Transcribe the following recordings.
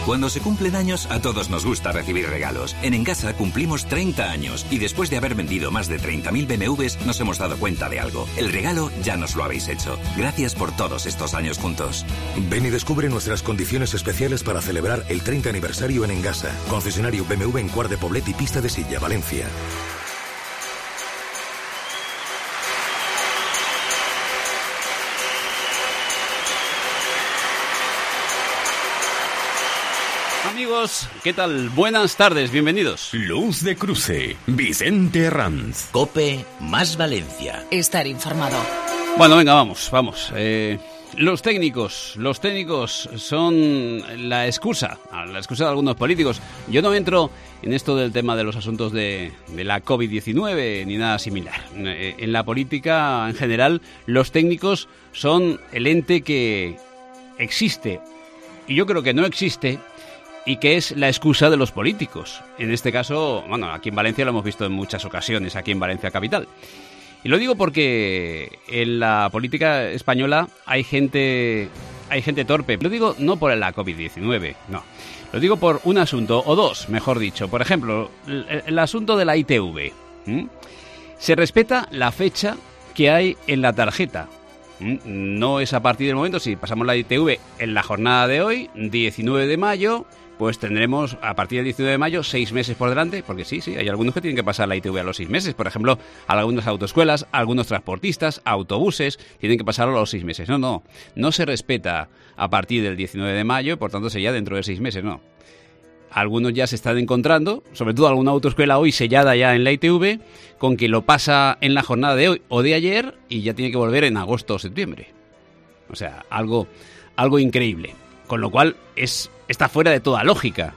Cuando se cumplen años, a todos nos gusta recibir regalos. En Engasa cumplimos 30 años y después de haber vendido más de 30.000 BMWs nos hemos dado cuenta de algo. El regalo ya nos lo habéis hecho. Gracias por todos estos años juntos. Ven y descubre nuestras condiciones especiales para celebrar el 30 aniversario en Engasa. Concesionario BMW en Quart de Poblet y Pista de Silla, Valencia. Amigos, ¿qué tal? Buenas tardes, bienvenidos. Luz de Cruce, Vicente Herranz. COPE más Valencia. Estar informado. Bueno, venga, vamos. Los técnicos son la excusa de algunos políticos. Yo no entro en esto del tema de los asuntos de la COVID-19 ni nada similar. En la política, en general, los técnicos son el ente que existe, y yo creo que no existe, y que es la excusa de los políticos. En este caso, bueno, aquí en Valencia lo hemos visto en muchas ocasiones, aquí en Valencia capital. Y lo digo porque en la política española hay gente torpe. Lo digo no por la COVID-19, no. Lo digo por un asunto, o dos, mejor dicho. Por ejemplo, el asunto de la ITV. Se respeta la fecha que hay en la tarjeta. No es a partir del momento, si pasamos la ITV en la jornada de hoy, 19 de mayo... pues tendremos a partir del 19 de mayo 6 meses por delante, porque sí, hay algunos que tienen que pasar la ITV a los 6 meses. Por ejemplo, algunas autoescuelas, algunos transportistas, autobuses, tienen que pasarlo a los 6 meses. No se respeta a partir del 19 de mayo, por tanto sería dentro de 6 meses, no. Algunos ya se están encontrando, sobre todo alguna autoescuela hoy sellada ya en la ITV, con que lo pasa en la jornada de hoy o de ayer y ya tiene que volver en agosto o septiembre. O sea, algo increíble. Con lo cual está fuera de toda lógica.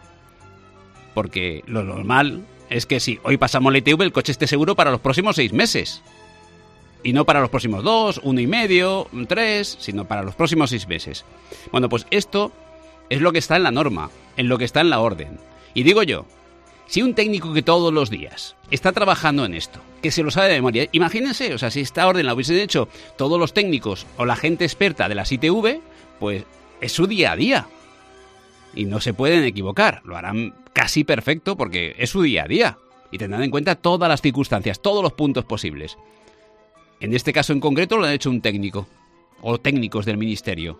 Porque lo normal es que si hoy pasamos la ITV, el coche esté seguro para los próximos 6 meses. Y no para los próximos 2, 1 y medio, 3, sino para los próximos 6 meses. Bueno, pues esto es lo que está en la norma, en lo que está en la orden. Y digo yo, si un técnico que todos los días está trabajando en esto, que se lo sabe de memoria, imagínense, o sea, si esta orden la hubiesen hecho todos los técnicos o la gente experta de las ITV, pues es su día a día. Y no se pueden equivocar. Lo harán casi perfecto porque es su día a día. Y tendrán en cuenta todas las circunstancias, todos los puntos posibles. En este caso en concreto lo han hecho un técnico. O técnicos del ministerio.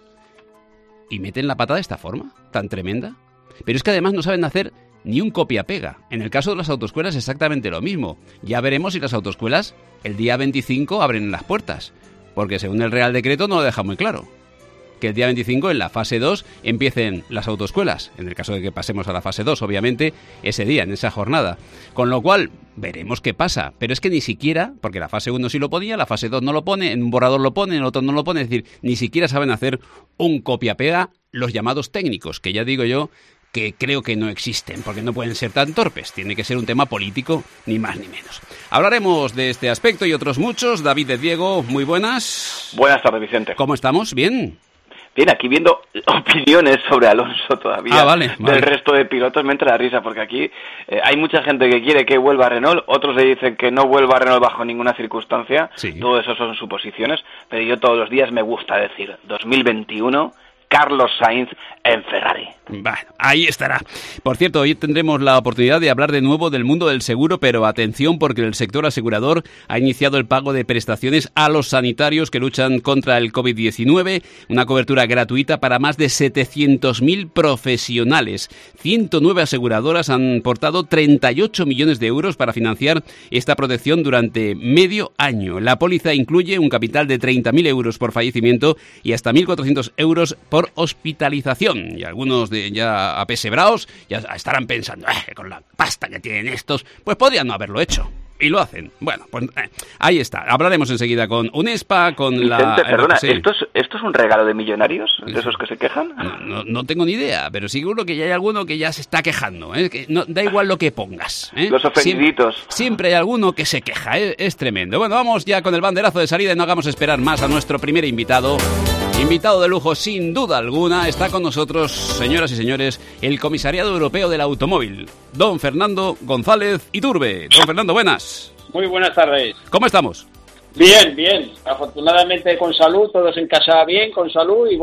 Y meten la pata de esta forma, tan tremenda. Pero es que además no saben hacer ni un copia-pega. En el caso de las autoescuelas es exactamente lo mismo. Ya veremos si las autoescuelas el día 25 abren las puertas. Porque según el Real Decreto no lo deja muy claro. Que el día 25, en la fase 2, empiecen las autoescuelas. En el caso de que pasemos a la fase 2, obviamente, ese día, en esa jornada. Con lo cual, veremos qué pasa. Pero es que ni siquiera, porque la fase 1 sí lo ponía, la fase 2 no lo pone, en un borrador lo pone, en el otro no lo pone. Es decir, ni siquiera saben hacer un copia-pega los llamados técnicos, que ya digo yo que creo que no existen, porque no pueden ser tan torpes. Tiene que ser un tema político, ni más ni menos. Hablaremos de este aspecto y otros muchos. David de Diego, muy buenas. Buenas tardes, Vicente. ¿Cómo estamos? ¿Bien? Bien, aquí viendo opiniones sobre Alonso todavía. Vale. Del resto de pilotos me entra la risa, porque aquí hay mucha gente que quiere que vuelva a Renault, otros le dicen que no vuelva a Renault bajo ninguna circunstancia. Sí. Todo eso son suposiciones, pero yo todos los días me gusta decir 2021... Carlos Sainz en Ferrari. Bueno, ahí estará. Por cierto, hoy tendremos la oportunidad de hablar de nuevo del mundo del seguro, pero atención porque el sector asegurador ha iniciado el pago de prestaciones a los sanitarios que luchan contra el COVID-19, una cobertura gratuita para más de 700.000 profesionales. 109 aseguradoras han aportado 38 millones de euros para financiar esta protección durante medio año. La póliza incluye un capital de 30.000 euros por fallecimiento y hasta 1.400 euros por hospitalización. Y algunos de ya apesebrados ya estarán pensando, con la pasta que tienen estos, pues podrían no haberlo hecho. Y lo hacen. Bueno, pues ahí está. Hablaremos enseguida con UNESPA, con Vicente, perdona, sí. ¿Esto es un regalo de millonarios? ¿De esos que se quejan? No tengo ni idea, pero seguro que ya hay alguno que ya se está quejando. Que no, da igual lo que pongas. Los ofendiditos. Siempre hay alguno que se queja. Es tremendo. Bueno, vamos ya con el banderazo de salida y no hagamos esperar más a nuestro primer invitado. Invitado de lujo, sin duda alguna, está con nosotros, señoras y señores, el Comisariado Europeo del Automóvil, don Fernando González Iturbe. Don Fernando, buenas. Muy buenas tardes. ¿Cómo estamos? Bien. Afortunadamente con salud, todos en casa bien, con salud y bueno.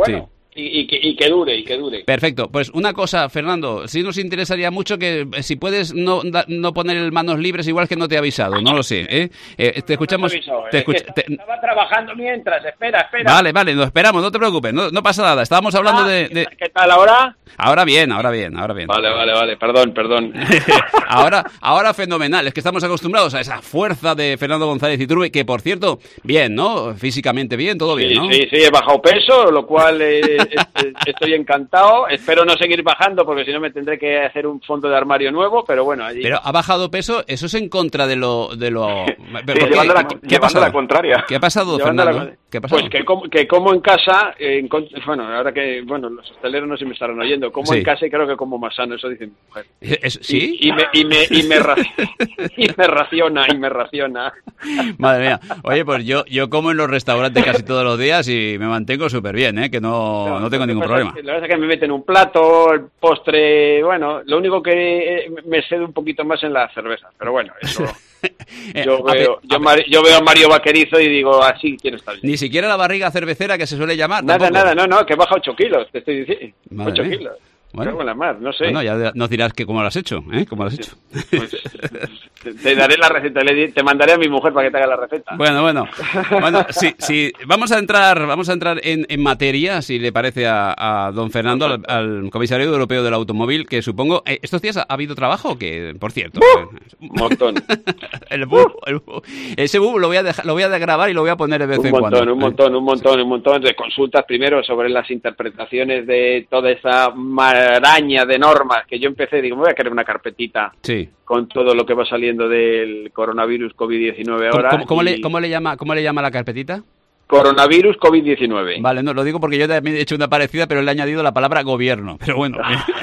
y que dure. Perfecto. Pues una cosa, Fernando, sí nos interesaría mucho que si puedes no poner el manos libres, igual que no te he avisado, no lo sé, ¿eh? Te escuchamos. Estaba trabajando mientras, espera. Vale, nos esperamos, no te preocupes, no pasa nada. Estábamos hablando de... ¿Qué tal ahora? Ahora bien. Vale, perdón. Ahora fenomenal, es que estamos acostumbrados a esa fuerza de Fernando González Iturbe, que por cierto, bien, ¿no? Físicamente bien, todo bien, ¿no? Sí, he bajado peso, lo cual estoy encantado. Espero no seguir bajando porque si no me tendré que hacer un fondo de armario nuevo, pero bueno, allí... Pero ha bajado peso, eso es en contra de lo... ¿Qué ha pasado? La contraria. ¿Qué ha pasado, Fernando? ¿Qué ha pasado? Pues que como en casa, ahora que, los hosteleros no se me estarán oyendo, como en casa y creo que como más sano, eso dice mi mujer. ¿Sí? Y me raciona. Madre mía. Oye, pues yo como en los restaurantes casi todos los días y me mantengo súper bien, ¿eh? Que no tengo ningún problema. La verdad es que me meten un plato, el postre, lo único que me cede un poquito más en la cerveza, pero bueno, eso... Yo veo a Mario Vaquerizo y digo, así quiero estar bien. Ni siquiera la barriga cervecera que se suele llamar. Nada, no, que baja 8 kilos, te estoy diciendo. 8 kilos. Bueno, la mar, no sé. Bueno, ya nos dirás que cómo lo has hecho, ¿eh? ¿Cómo lo has hecho? Pues, te daré la receta, te mandaré a mi mujer para que te haga la receta. Bueno, sí, vamos a entrar en materia, si le parece a don Fernando, al comisario europeo del automóvil, que supongo, ¿estos días ha habido trabajo? Que, por cierto... Un montón. Ese lo voy a grabar y lo voy a poner de vez en cuando. Un montón de consultas primero sobre las interpretaciones de toda esa araña de normas que yo empecé, digo, me voy a crear una carpetita con todo lo que va saliendo del coronavirus COVID-19 ahora. ¿Cómo le llama la carpetita? Coronavirus COVID-19. Vale, no, lo digo porque yo también he hecho una parecida, pero le he añadido la palabra gobierno, pero bueno.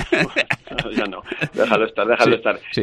Ya no, déjalo estar. Sí.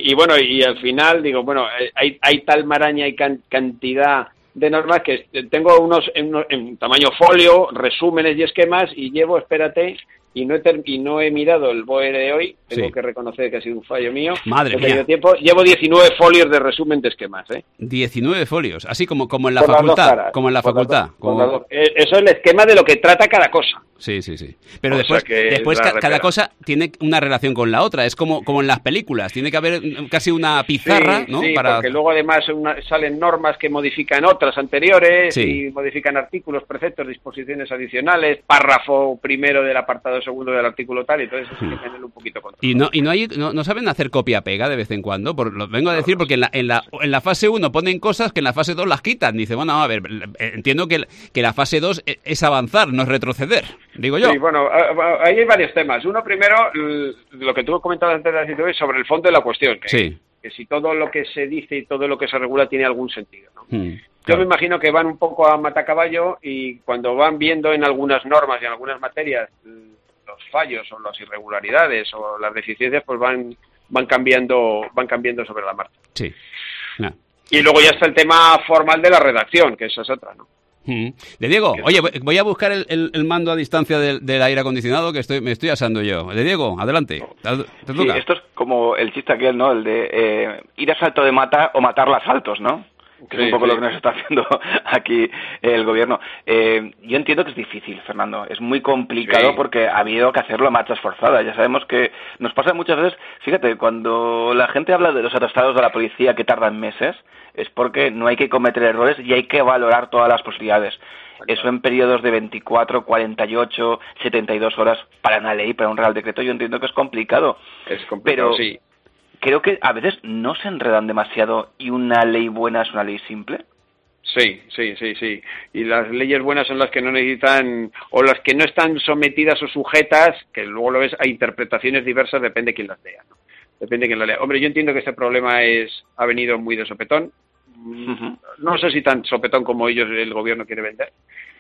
Y al final digo, hay tal maraña y cantidad de normas que tengo unos en tamaño folio, resúmenes y esquemas y llevo, espérate... Y no he mirado el BOE de hoy, tengo que reconocer que ha sido un fallo mío. Madre mía. Llevo 19 folios de resumen de esquemas, ¿eh? 19 folios, así como en la facultad. Como en la facultad. Eso es el esquema de lo que trata cada cosa. Sí. Pero después cada cosa tiene una relación con la otra, es como en las películas, tiene que haber casi una pizarra, ¿no? Sí, porque luego además salen normas que modifican otras anteriores y modifican artículos, preceptos, disposiciones adicionales, párrafo primero del apartado segundo del artículo tal, y entonces eso hay que tenerlo un poquito controlado. Y no saben hacer copia-pega de vez en cuando, lo vengo a decir porque en la fase 1 ponen cosas que en la fase 2 las quitan. Dice, bueno, a ver, entiendo que la fase 2 es avanzar, no es retroceder, digo yo. Sí, ahí hay varios temas. Uno primero, lo que tú comentabas antes de la situación, sobre el fondo de la cuestión, que si todo lo que se dice y todo lo que se regula tiene algún sentido, ¿no? Yo me imagino que van un poco a matacaballo y cuando van viendo en algunas normas y en algunas materias los fallos o las irregularidades o las deficiencias, pues van cambiando sobre la marcha. Sí. Y luego ya está el tema formal de la redacción, que esa es otra, ¿no? De Diego, oye, voy a buscar el mando a distancia del aire acondicionado que me estoy asando yo. De Diego, adelante. ¿Te toca? Sí, esto es como el chiste aquel, ¿no? El de ir a salto de mata o matarla a saltos, ¿no? Que es un poco lo que nos está haciendo aquí el gobierno. Yo entiendo que es difícil, Fernando. Es muy complicado porque ha habido que hacerlo a marchas forzadas. Ya sabemos que nos pasa muchas veces, fíjate, cuando la gente habla de los atestados de la policía que tardan meses, es porque no hay que cometer errores y hay que valorar todas las posibilidades. Eso en periodos de 24, 48, 72 horas para una ley, para un real decreto, yo entiendo que es complicado. Es complicado, pero creo que a veces no se enredan demasiado y una ley buena es una ley simple. Sí. Y las leyes buenas son las que no necesitan, o las que no están sometidas o sujetas, que luego lo ves, a interpretaciones diversas, depende de quién las lea, ¿no? Depende de quién las lea. Hombre, yo entiendo que este problema ha venido muy de sopetón. No sé si tan sopetón como el gobierno quiere vender,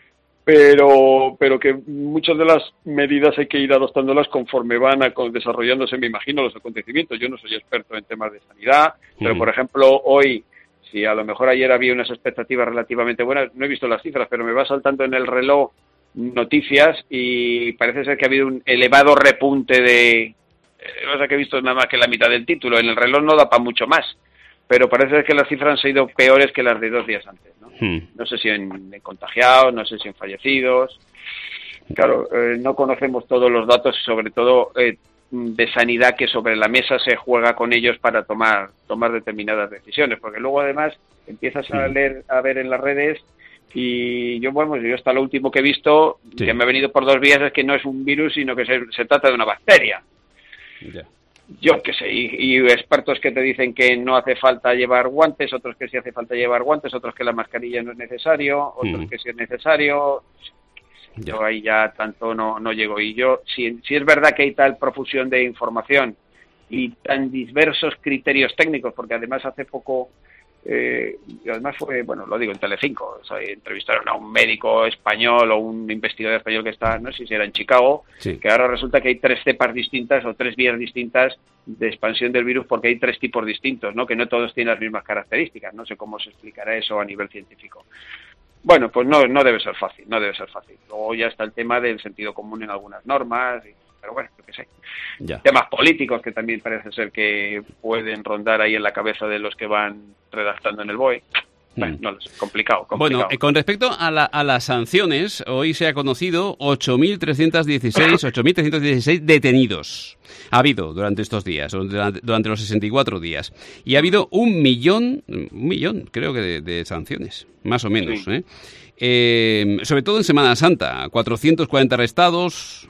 pero que muchas de las medidas hay que ir adoptándolas conforme van desarrollándose, me imagino, los acontecimientos. Yo no soy experto en temas de sanidad, pero por ejemplo hoy, si a lo mejor ayer había unas expectativas relativamente buenas, no he visto las cifras, pero me va saltando en el reloj noticias y parece ser que ha habido un elevado repunte de... O sea, que he visto nada más que la mitad del título, en el reloj no da para mucho más, pero parece que las cifras han sido peores que las de 2 días antes, ¿no? No sé si en contagiados, no sé si en fallecidos. Claro, no conocemos todos los datos, sobre todo de sanidad, que sobre la mesa se juega con ellos para tomar determinadas decisiones, porque luego además empiezas a ver en las redes, y yo hasta lo último que he visto, que me ha venido por 2 vías, es que no es un virus, sino que se trata de una bacteria. Yo qué sé, y expertos que te dicen que no hace falta llevar guantes, otros que sí hace falta llevar guantes, otros que la mascarilla no es necesario, otros que sí es necesario. Yo ahí ya tanto no llego. Y yo, si es verdad que hay tal profusión de información y tan diversos criterios técnicos, porque además hace poco, y además fue, lo digo en Telecinco, entrevistaron a un médico español o un investigador español que está, no sé si era en Chicago, que ahora resulta que hay 3 cepas distintas o 3 vías distintas de expansión del virus, porque hay 3 tipos distintos, ¿no? Que no todos tienen las mismas características. No sé cómo se explicará eso a nivel científico. Bueno, pues no debe ser fácil. Luego ya está el tema del sentido común en algunas normas, pero bueno, yo qué sé. Temas políticos que también parece ser que pueden rondar ahí en la cabeza de los que van redactando en el BOE. Bueno, no lo sé, complicado. Bueno, con respecto a las sanciones, hoy se ha conocido 8.316 detenidos. Ha habido durante estos días, durante los 64 días. Y ha habido un millón, creo que, de sanciones, más o menos, Sí. Sobre todo en Semana Santa, 440 arrestos,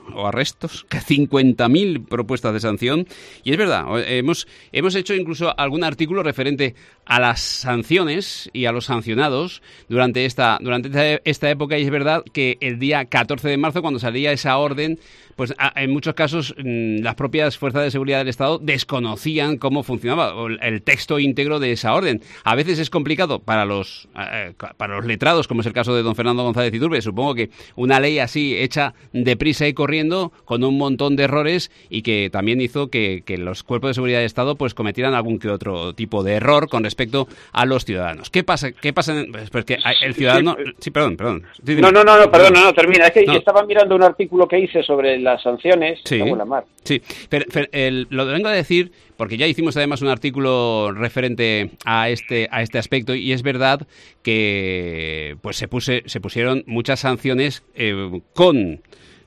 50.000 propuestas de sanción. Y es verdad, hemos hecho incluso algún artículo referente a las sanciones y a los sancionados durante esta época, y es verdad que el día 14 de marzo, cuando salía esa orden, pues en muchos casos las propias fuerzas de seguridad del Estado desconocían cómo funcionaba el texto íntegro de esa orden. A veces es complicado para los letrados, como es el caso de don Fernando González Iturbe. Supongo que una ley así, hecha deprisa y corriendo, con un montón de errores, y que también hizo que los cuerpos de seguridad del Estado pues cometieran algún que otro tipo de error con respecto a los ciudadanos. ¿Qué pasa? Pues que el ciudadano... Sí, perdón. Sí, no, termina. Es que estaba mirando un artículo que hice sobre las sanciones. Sí, pero lo vengo a decir porque ya hicimos además un artículo referente a este aspecto, y es verdad que pues se pusieron muchas sanciones con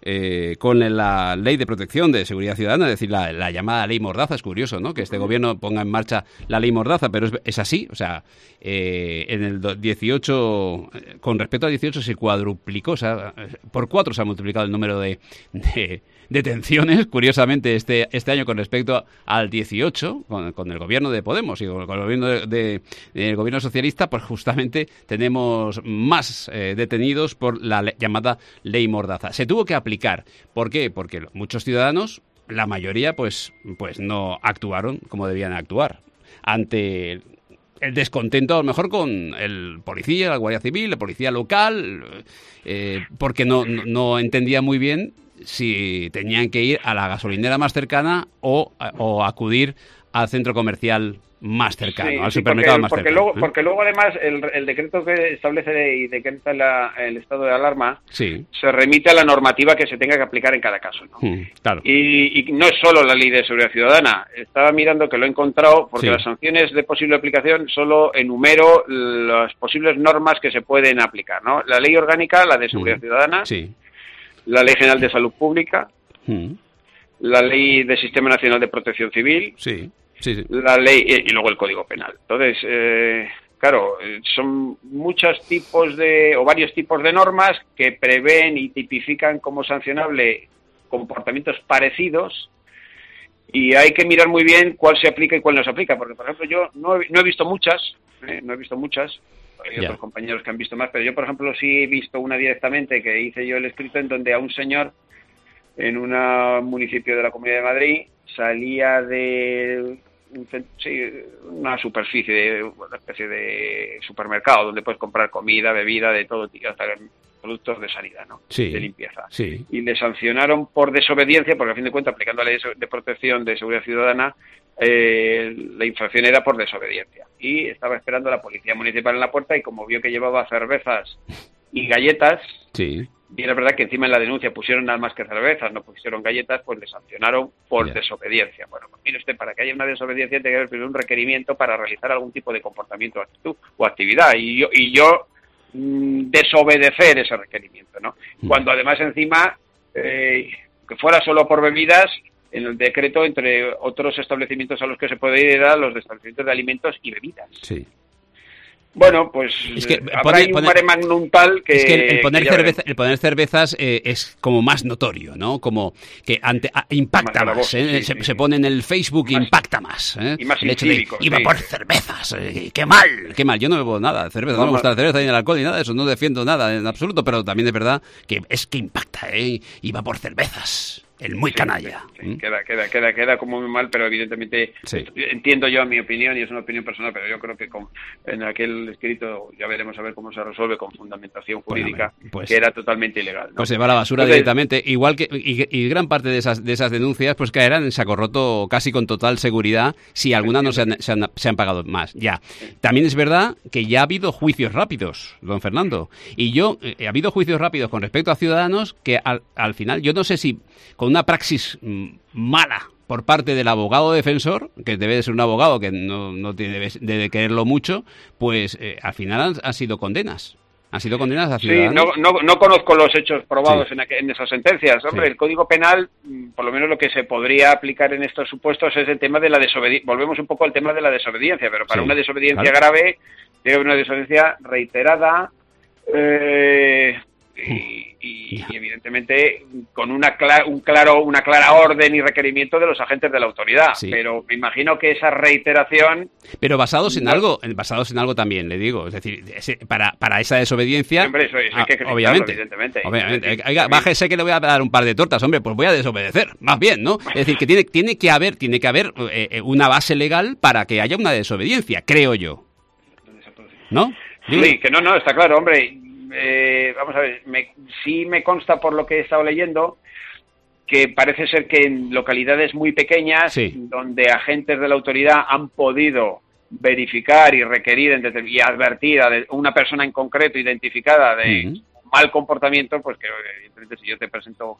la Ley de Protección de Seguridad Ciudadana, es decir, la llamada Ley Mordaza. Es curioso, ¿no?, que este gobierno ponga en marcha la Ley Mordaza, pero es así. O sea, en el 18, con respecto al 18, se cuadruplicó, o sea, por 4 se ha multiplicado el número de detenciones, curiosamente, este año con respecto al 18, con el gobierno de Podemos y con el gobierno del gobierno socialista. Pues justamente tenemos más detenidos por la llamada Ley Mordaza. Se tuvo que aplicar. ¿Por qué? Porque muchos ciudadanos, la mayoría, pues no actuaron como debían actuar ante el descontento, a lo mejor, con el policía, la Guardia Civil, la policía local, porque no entendía muy bien si tenían que ir a la gasolinera más cercana o acudir al centro comercial más cercano, al supermercado más cercano. Porque luego además el decreto que establece y decreta el estado de alarma se remite a la normativa que se tenga que aplicar en cada caso, ¿no? Claro. Y no es solo la Ley de Seguridad Ciudadana. Estaba mirando que lo he encontrado, porque las sanciones de posible aplicación solo enumero las posibles normas que se pueden aplicar, ¿no? La Ley Orgánica, la de Seguridad Ciudadana, la Ley General de Salud Pública, la Ley del Sistema Nacional de Protección Civil, la ley y luego el Código Penal. Entonces, claro, son varios tipos de normas que prevén y tipifican como sancionable comportamientos parecidos, y hay que mirar muy bien cuál se aplica y cuál no se aplica, porque, por ejemplo, yo no he visto muchas, hay otros compañeros que han visto más, pero yo, por ejemplo, sí he visto una directamente, que hice yo el escrito, en donde a un señor en un municipio de la Comunidad de Madrid salía de una superficie, una especie de supermercado donde puedes comprar comida, bebida, de todo tipo, hasta productos de sanidad, ¿no? De limpieza. Y le sancionaron por desobediencia, porque a fin de cuentas, aplicando la Ley de Protección de Seguridad Ciudadana, la infracción era por desobediencia. Y estaba esperando a la Policía Municipal en la puerta, y como vio que llevaba cervezas y galletas, y era verdad que encima en la denuncia pusieron nada más que cervezas, no pusieron galletas, pues le sancionaron por desobediencia. Bueno, pues mire usted, para que haya una desobediencia tiene que haber primero un requerimiento para realizar algún tipo de comportamiento, actitud o actividad, y yo desobedecer ese requerimiento, ¿no? Cuando además encima que fuera solo por bebidas, en el decreto, entre otros establecimientos a los que se puede ir, eran los de establecimientos de alimentos y bebidas. Sí. Bueno, pues es que habrá un mare magnum tal que... Es que el poner cervezas es como más notorio, ¿no? Como que impacta más. Se pone en el Facebook y impacta más. Y más incívico. Iba por cervezas. ¡Qué mal! Yo no bebo nada de cerveza. No me gusta la cerveza ni el alcohol ni nada de eso. No defiendo nada en absoluto, pero también es verdad que impacta, ¿eh? Iba por cervezas. El muy canalla. Sí, queda como muy mal, pero evidentemente entiendo yo mi opinión, y es una opinión personal, pero yo creo que en aquel escrito ya veremos a ver cómo se resuelve con fundamentación jurídica, que era totalmente ilegal, ¿no? Pues se va a la basura directamente, igual que y gran parte de esas denuncias pues caerán en saco roto casi con total seguridad si algunas no se han pagado más. Ya. También es verdad que ya ha habido juicios rápidos, don Fernando, y ha habido juicios rápidos con respecto a ciudadanos que al final, yo no sé si con una praxis mala por parte del abogado defensor, que debe de ser un abogado que no debe quererlo mucho, pues al final han sido condenas. Han sido condenas a ciudadanos. Sí, no conozco los hechos probados en esas sentencias. Hombre, el Código Penal, por lo menos lo que se podría aplicar en estos supuestos es el tema de la desobediencia. Volvemos un poco al tema de la desobediencia, pero para una desobediencia grave, tiene una desobediencia reiterada, y evidentemente con una clara orden y requerimiento de los agentes de la autoridad, pero me imagino que esa reiteración, pero basados en algo también, le digo, es decir, para esa desobediencia, hombre, eso hay que obviamente, evidentemente. Bájese que le voy a dar un par de tortas, hombre, pues voy a desobedecer, más bien, ¿no? Es decir, que tiene que haber una base legal para que haya una desobediencia, creo yo, ¿no? Sí, que no, está claro, hombre. Vamos a ver, sí me consta por lo que he estado leyendo que parece ser que en localidades muy pequeñas, donde agentes de la autoridad han podido verificar y requerir y advertir a una persona en concreto identificada de mal comportamiento, pues que evidentemente si yo te presento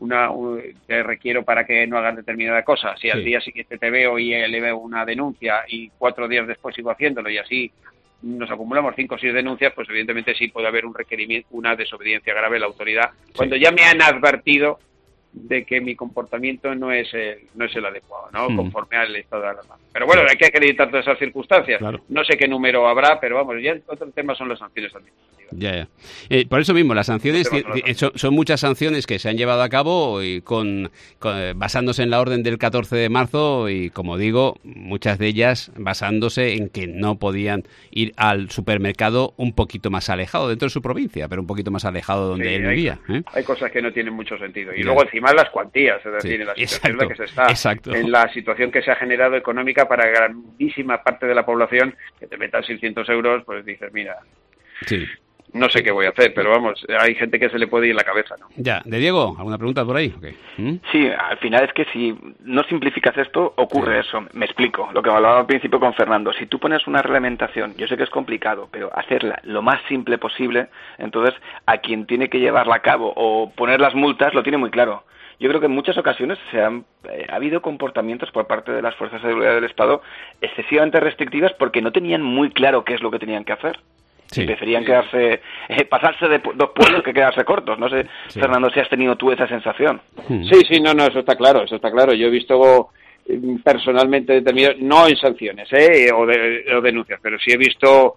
te requiero para que no hagas determinada cosa, si al día siguiente te veo y le veo una denuncia y 4 días después sigo haciéndolo y así nos acumulamos 5 o 6 denuncias, pues evidentemente sí puede haber un requerimiento, una desobediencia grave a la autoridad, cuando ya me han advertido de que mi comportamiento no es el adecuado, ¿no? Conforme al estado de alarma. Pero bueno, hay que acreditar todas esas circunstancias. Claro. No sé qué número habrá, pero vamos, ya otro tema son las sanciones administrativas. Ya. Por eso mismo, las sanciones son muchas sanciones que se han llevado a cabo y basándose en la orden del 14 de marzo y, como digo, muchas de ellas basándose en que no podían ir al supermercado un poquito más alejado dentro de su provincia, pero un poquito más alejado donde él vivía. Hay cosas que no tienen mucho sentido. Y luego encima las cuantías, es decir, en la situación en la que se está, en la situación que se ha generado económica para grandísima parte de la población, que te metan 600 euros, pues dices, mira... Sí. No sé qué voy a hacer, pero vamos, hay gente que se le puede ir la cabeza, ¿no? Ya, ¿de Diego? ¿Alguna pregunta por ahí? Okay. Sí, al final es que si no simplificas esto, ocurre eso. Me explico, lo que hablaba al principio con Fernando. Si tú pones una reglamentación, yo sé que es complicado, pero hacerla lo más simple posible, entonces a quien tiene que llevarla a cabo o poner las multas lo tiene muy claro. Yo creo que en muchas ocasiones ha habido comportamientos por parte de las fuerzas de seguridad del Estado excesivamente restrictivas porque no tenían muy claro qué es lo que tenían que hacer. Sí, preferían pasarse de 2 pueblos que quedarse cortos. No sé, Fernando, si has tenido tú esa sensación. Sí, no, eso está claro. Yo he visto personalmente determinados, no en sanciones o denuncias, pero sí he visto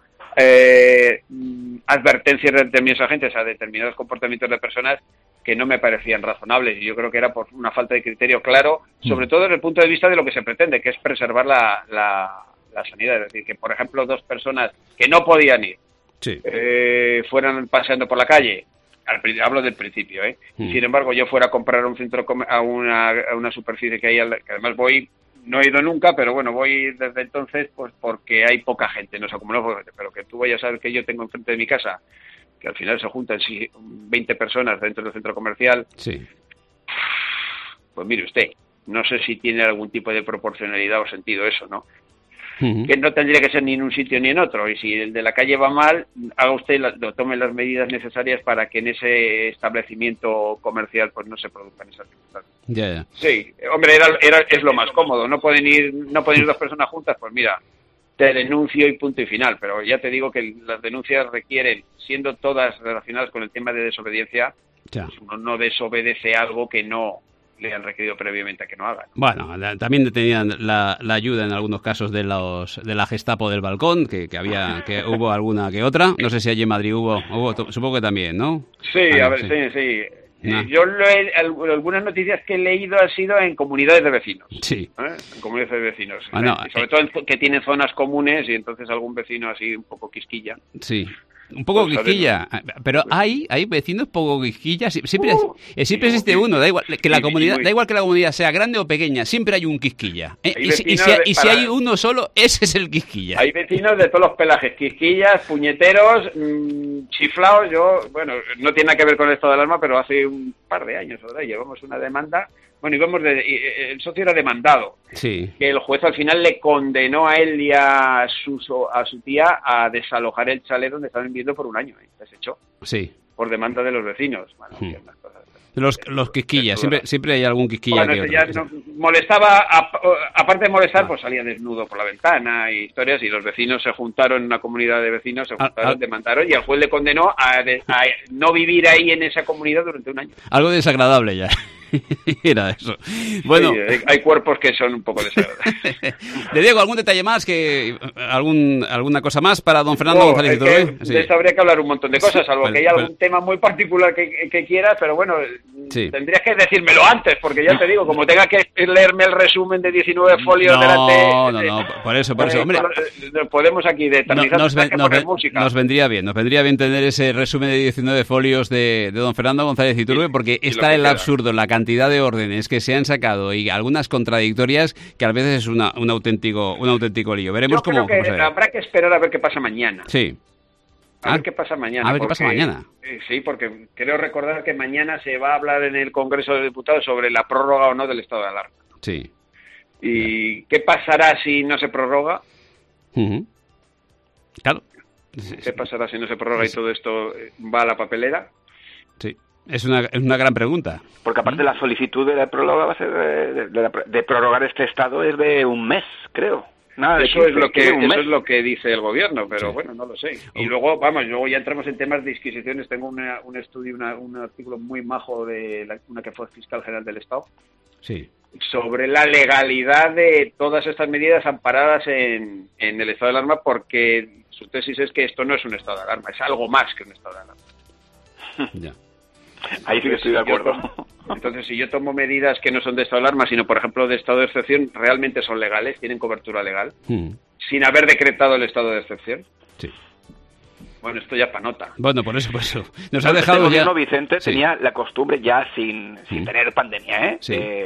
advertencias de determinados agentes a determinados comportamientos de personas que no me parecían razonables, y yo creo que era por una falta de criterio claro, sobre todo desde el punto de vista de lo que se pretende, que es preservar la sanidad. Es decir, que por ejemplo 2 personas que no podían ir fueran paseando por la calle, hablo del principio, sin embargo yo fuera a comprar a una superficie que hay, que además no he ido nunca, pero bueno, voy desde entonces pues porque hay poca gente, no se acumuló, pero que tú vayas a ver que yo tengo enfrente de mi casa, que al final se juntan 20 personas dentro del centro comercial, pues mire usted, no sé si tiene algún tipo de proporcionalidad o sentido eso, ¿no? Que no tendría que ser ni en un sitio ni en otro, y si el de la calle va mal, haga usted tome las medidas necesarias para que en ese establecimiento comercial pues no se produzcan esas circunstancias. Sí, hombre, es lo más cómodo. No pueden ir 2 personas juntas, pues mira, te denuncio y punto y final. Pero ya te digo que las denuncias requieren, siendo todas relacionadas con el tema de desobediencia, Ya. Pues uno no desobedece algo que no le han requerido previamente a que no hagan. Bueno, también tenían la ayuda en algunos casos de la Gestapo del balcón, que hubo alguna que otra. No sé si allí en Madrid hubo supongo que también, ¿no? Sí, a ver, sí. Yo algunas noticias que he leído han sido en comunidades de vecinos. Sí. En comunidades de vecinos. Bueno, sobre todo que tienen zonas comunes y entonces algún vecino así un poco quisquilla. Sí. Un poco quisquilla, pero hay vecinos poco quisquillas, siempre existe uno, da igual que la comunidad sea grande o pequeña, siempre hay un quisquilla, y si hay uno solo, ese es el quisquilla. Hay vecinos de todos los pelajes, quisquillas, puñeteros, chiflados. No tiene nada que ver con el estado de alarma, pero hace un par de años ahora llevamos una demanda. Bueno, el socio era demandado. Sí. Que el juez al final le condenó a él y a su tía a desalojar el chalet donde estaban viviendo por un año. Desechó. Sí. Por demanda de los vecinos. Bueno, unas cosas. Los quisquillas, siempre hay algún quisquilla. Bueno, ya molestaba, aparte de molestar, pues salía desnudo por la ventana y historias, y los vecinos se juntaron, una comunidad de vecinos se juntaron, demandaron, y el juez le condenó a no vivir ahí en esa comunidad durante un año. Algo desagradable ya. Era eso. Bueno, sí, hay cuerpos que son un poco desagradables. Le Diego, ¿algún detalle más? ¿Alguna cosa más para don Fernando González Iturbe? De esto habría que hablar un montón de cosas, salvo que hay algún tema muy particular que quieras, pero bueno, tendrías que decírmelo antes, porque ya te digo, como tenga que leerme el resumen de 19 folios delante... No, por eso, hombre. Podemos aquí eternizar música. Nos vendría bien tener ese resumen de 19 folios de don Fernando González Iturbe, porque está el absurdo, la cantidad de órdenes que se han sacado y algunas contradictorias que a veces es un auténtico lío. Veremos cómo habrá que esperar a ver qué pasa mañana. Sí. A ver qué pasa mañana. A ver qué pasa mañana. Sí, porque creo recordar que mañana se va a hablar en el Congreso de Diputados sobre la prórroga o no del estado de alarma. Sí. ¿Y qué pasará si no se prorroga? Uh-huh. Claro. ¿Qué pasará si no se prorroga y todo esto va a la papelera? Sí. Es una gran pregunta. Porque aparte la solicitud de la prórroga va a ser de prorrogar este estado es de un mes, creo. Eso es lo que dice el gobierno, pero bueno, no lo sé. Y luego ya entramos en temas de disquisiciones. Tengo un estudio, un artículo muy majo de una que fue fiscal general del Estado. Sí. Sobre la legalidad de todas estas medidas amparadas en el estado de alarma, porque su tesis es que esto no es un estado de alarma, es algo más que un estado de alarma. Ya. Ahí sí que estoy de acuerdo. Entonces, si yo tomo medidas que no son de estado de alarma, sino, por ejemplo, de estado de excepción, realmente son legales, tienen cobertura legal, sin haber decretado el estado de excepción. Sí. Bueno, esto ya para nota. Bueno, por eso. Nos ha dejado el gobierno Vicente tenía la costumbre ya sin tener pandemia,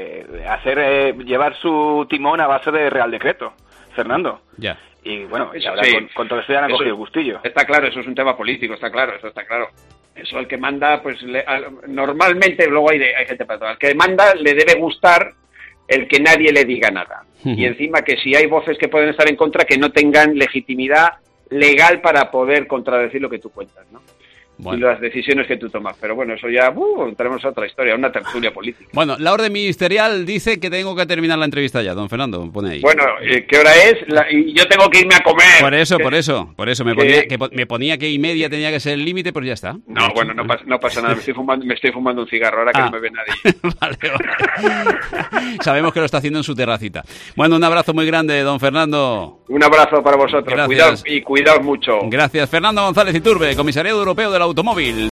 llevar su timón a base de Real Decreto, Fernando. Ya. Y bueno, ahora con todo esto ya han cogido el gustillo. Está claro, eso es un tema político, está claro. Eso el que manda, pues normalmente, luego hay gente para todo. Al que manda le debe gustar el que nadie le diga nada. Y encima que si hay voces que pueden estar en contra, que no tengan legitimidad legal para poder contradecir lo que tú cuentas, ¿no? Bueno. Y las decisiones que tú tomas. Pero bueno, eso ya tenemos otra historia, una tertulia política. Bueno, la orden ministerial dice que tengo que terminar la entrevista ya, don Fernando, pone ahí. Bueno, ¿qué hora es? Y yo tengo que irme a comer. Por eso me ponía que 1:30 tenía que ser el límite, pues ya está. No, bueno, no pasa nada, me estoy fumando un cigarro ahora que no me ve nadie. Vale. Sabemos que lo está haciendo en su terracita. Bueno, un abrazo muy grande, don Fernando. Un abrazo para vosotros. Cuidaos mucho. Gracias, Fernando González Iturbe, Comisariado Europeo del Automóvil.